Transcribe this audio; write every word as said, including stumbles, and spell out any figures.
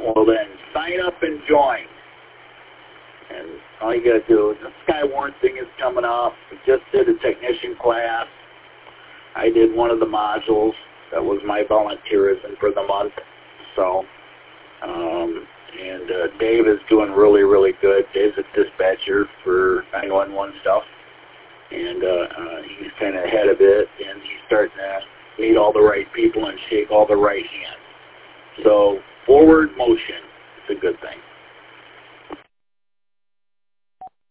Well then, sign up and join. And all you gotta do is the Skywarn thing is coming up. We just did a technician class. I did one of the modules. That was my volunteerism for the month. So, um, and uh, Dave is doing really, really good. Dave's a dispatcher for nine one one stuff. And uh, uh, he's kind of ahead of it, and he's starting to meet all the right people and shake all the right hands. So forward motion is a good thing.